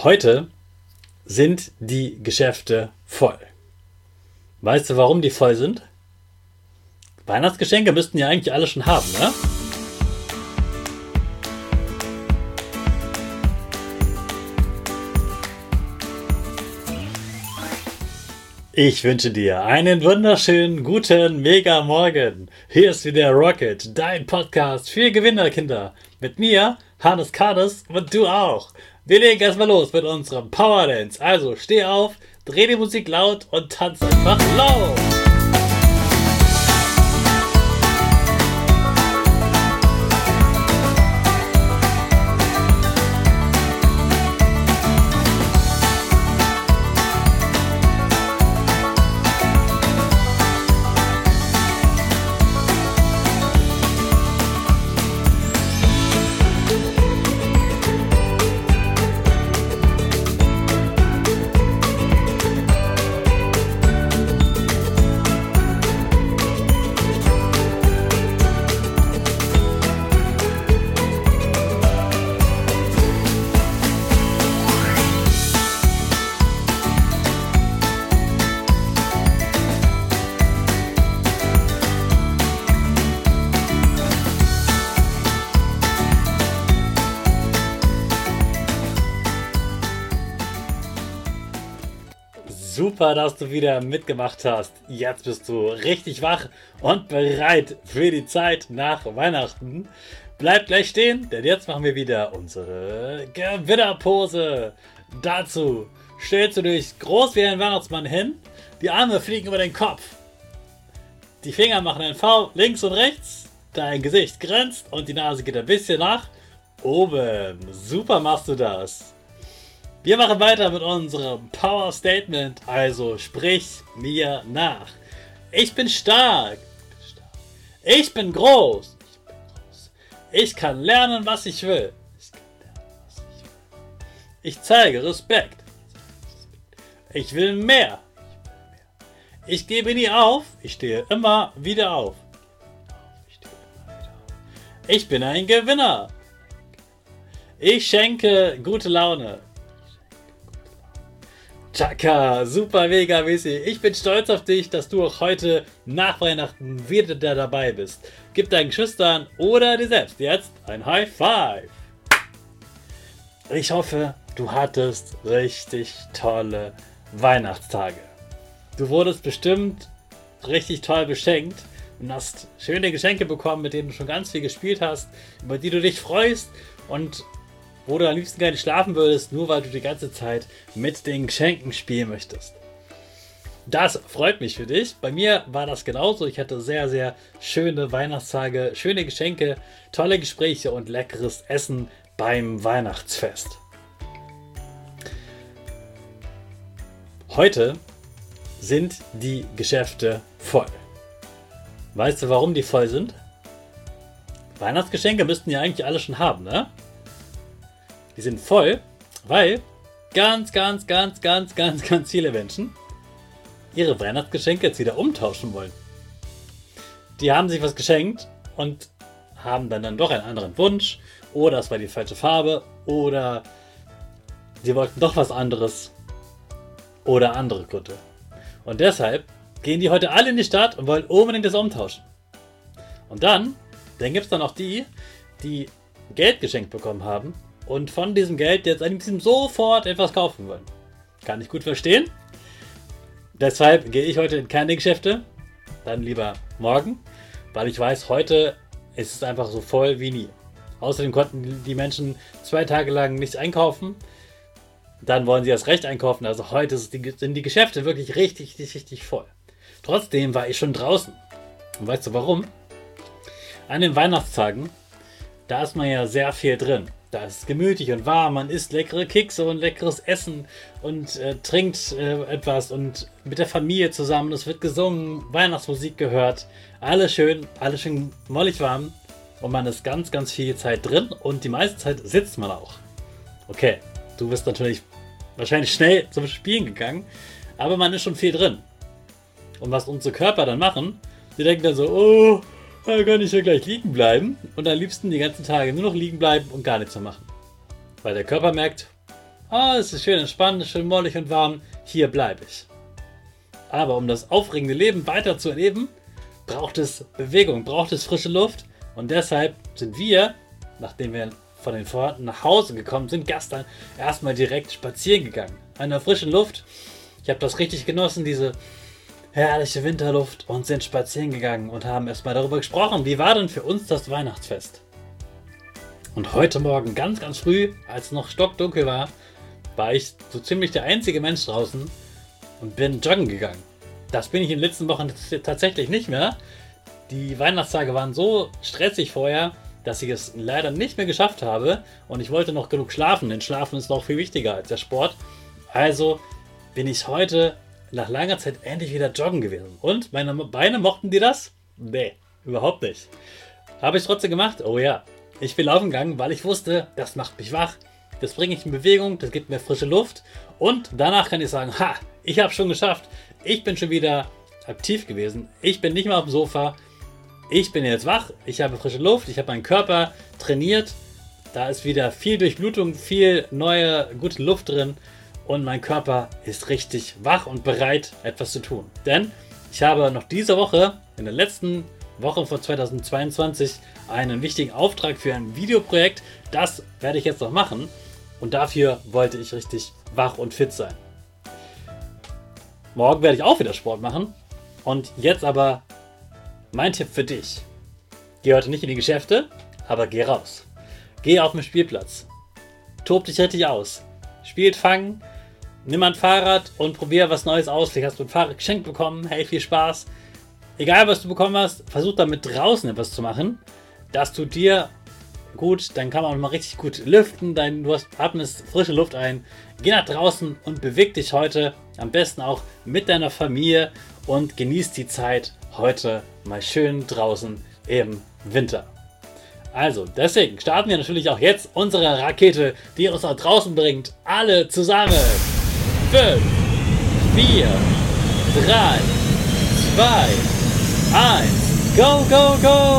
Heute sind die Geschäfte voll. Weißt du, warum die voll sind? Weihnachtsgeschenke müssten ja eigentlich alle schon haben, ne? Ich wünsche dir einen wunderschönen, guten, mega Morgen. Hier ist wieder Rocket, dein Podcast für Gewinnerkinder. Mit mir, Hannes Karnes und du auch. Wir legen erstmal los mit unserem Power Dance. Also steh auf, dreh die Musik laut und tanz einfach laut. Super, dass du wieder mitgemacht hast. Jetzt bist du richtig wach und bereit für die Zeit nach Weihnachten. Bleib gleich stehen, denn jetzt machen wir wieder unsere Gewinnerpose. Dazu stellst du dich groß wie ein Weihnachtsmann hin, die Arme fliegen über den Kopf, die Finger machen ein V links und rechts, dein Gesicht grinst und die Nase geht ein bisschen nach oben. Super machst du das. Wir machen weiter mit unserem Power Statement, also sprich mir nach. Ich bin stark. Ich bin groß. Ich kann lernen, was ich will. Ich zeige Respekt. Ich will mehr. Ich gebe nie auf. Ich stehe immer wieder auf. Ich bin ein Gewinner. Ich schenke gute Laune. Chaka, super mega mäßig. Ich bin stolz auf dich, dass du auch heute nach Weihnachten wieder dabei bist. Gib deinen Geschwistern oder dir selbst jetzt ein High Five. Ich hoffe, du hattest richtig tolle Weihnachtstage. Du wurdest bestimmt richtig toll beschenkt und hast schöne Geschenke bekommen, mit denen du schon ganz viel gespielt hast, über die du dich freust und wo du am liebsten gar nicht schlafen würdest, nur weil du die ganze Zeit mit den Geschenken spielen möchtest. Das freut mich für dich. Bei mir war das genauso. Ich hatte sehr, sehr schöne Weihnachtstage, schöne Geschenke, tolle Gespräche und leckeres Essen beim Weihnachtsfest. Heute sind die Geschäfte voll. Weißt du, warum die voll sind? Weihnachtsgeschenke müssten ja eigentlich alle schon haben, ne? Die sind voll, weil ganz viele Menschen ihre Weihnachtsgeschenke jetzt wieder umtauschen wollen. Die haben sich was geschenkt und haben dann doch einen anderen Wunsch oder es war die falsche Farbe oder sie wollten doch was anderes oder andere Gründe. Und deshalb gehen die heute alle in die Stadt und wollen unbedingt das umtauschen. Und dann gibt es dann auch die Geld geschenkt bekommen haben und von diesem Geld jetzt am liebsten sofort etwas kaufen wollen. Kann ich gut verstehen. Deshalb gehe ich heute in keine Geschäfte, dann lieber morgen, weil ich weiß, heute ist es einfach so voll wie nie. Außerdem konnten die Menschen 2 Tage lang nichts einkaufen. Dann wollen sie erst recht einkaufen. Also heute sind die Geschäfte wirklich richtig voll. Trotzdem war ich schon draußen. Und weißt du warum? An den Weihnachtstagen, da ist man ja sehr viel drin. Da ist es gemütlich und warm, man isst leckere Kekse und leckeres Essen und trinkt etwas und mit der Familie zusammen, es wird gesungen, Weihnachtsmusik gehört, alles schön mollig warm und man ist ganz viel Zeit drin und die meiste Zeit sitzt man auch. Okay, du bist natürlich wahrscheinlich schnell zum Spielen gegangen, aber man ist schon viel drin. Und was unsere Körper dann machen, die denken dann so, oh, da kann ich ja gleich liegen bleiben und am liebsten die ganzen Tage nur noch liegen bleiben und gar nichts mehr machen. Weil der Körper merkt, oh, es ist schön entspannt, es ist schön mollig und warm, hier bleibe ich. Aber um das aufregende Leben weiter zu erleben, braucht es Bewegung, braucht es frische Luft. Und deshalb sind wir, nachdem wir von den Verwandten nach Hause gekommen sind, gestern erstmal direkt spazieren gegangen. An der frischen Luft. Ich habe das richtig genossen, diese herrliche Winterluft, und sind spazieren gegangen und haben erstmal darüber gesprochen, wie war denn für uns das Weihnachtsfest. Und heute Morgen ganz, ganz früh, als es noch stockdunkel war, war ich so ziemlich der einzige Mensch draußen und bin joggen gegangen. Das bin ich in den letzten Wochen tatsächlich nicht mehr. Die Weihnachtstage waren so stressig vorher, dass ich es leider nicht mehr geschafft habe, und ich wollte noch genug schlafen, denn Schlafen ist noch viel wichtiger als der Sport. Also bin ich heute nach langer Zeit endlich wieder joggen gewesen. Und meine Beine, mochten die das? Nee, überhaupt nicht. Habe ich trotzdem gemacht? Oh ja. Ich bin laufen gegangen, weil ich wusste, das macht mich wach, das bringt mich in Bewegung, das gibt mir frische Luft, und danach kann ich sagen, ha, ich habe schon geschafft, ich bin schon wieder aktiv gewesen, ich bin nicht mehr auf dem Sofa, ich bin jetzt wach, ich habe frische Luft, ich habe meinen Körper trainiert, da ist wieder viel Durchblutung, viel neue, gute Luft drin, und mein Körper ist richtig wach und bereit, etwas zu tun. Denn ich habe noch diese Woche, in der letzten Woche von 2022, einen wichtigen Auftrag für ein Videoprojekt. Das werde ich jetzt noch machen, und dafür wollte ich richtig wach und fit sein. Morgen werde ich auch wieder Sport machen, und jetzt aber mein Tipp für dich. Geh heute nicht in die Geschäfte, aber geh raus. Geh auf den Spielplatz. Tob dich richtig aus. Spielt Fangen, nimm ein Fahrrad und probier was Neues aus. Vielleicht hast du ein Fahrrad geschenkt bekommen. Hey, viel Spaß. Egal, was du bekommen hast, versuch damit draußen etwas zu machen. Das tut dir gut, dann kann man auch mal richtig gut lüften. Du atmest frische Luft ein. Geh nach draußen und beweg dich heute. Am besten auch mit deiner Familie, und genieß die Zeit heute mal schön draußen im Winter. Also, deswegen starten wir natürlich auch jetzt unsere Rakete, die uns nach draußen bringt. Alle zusammen. 5, 4, 3, 2, 1. Go, go, go!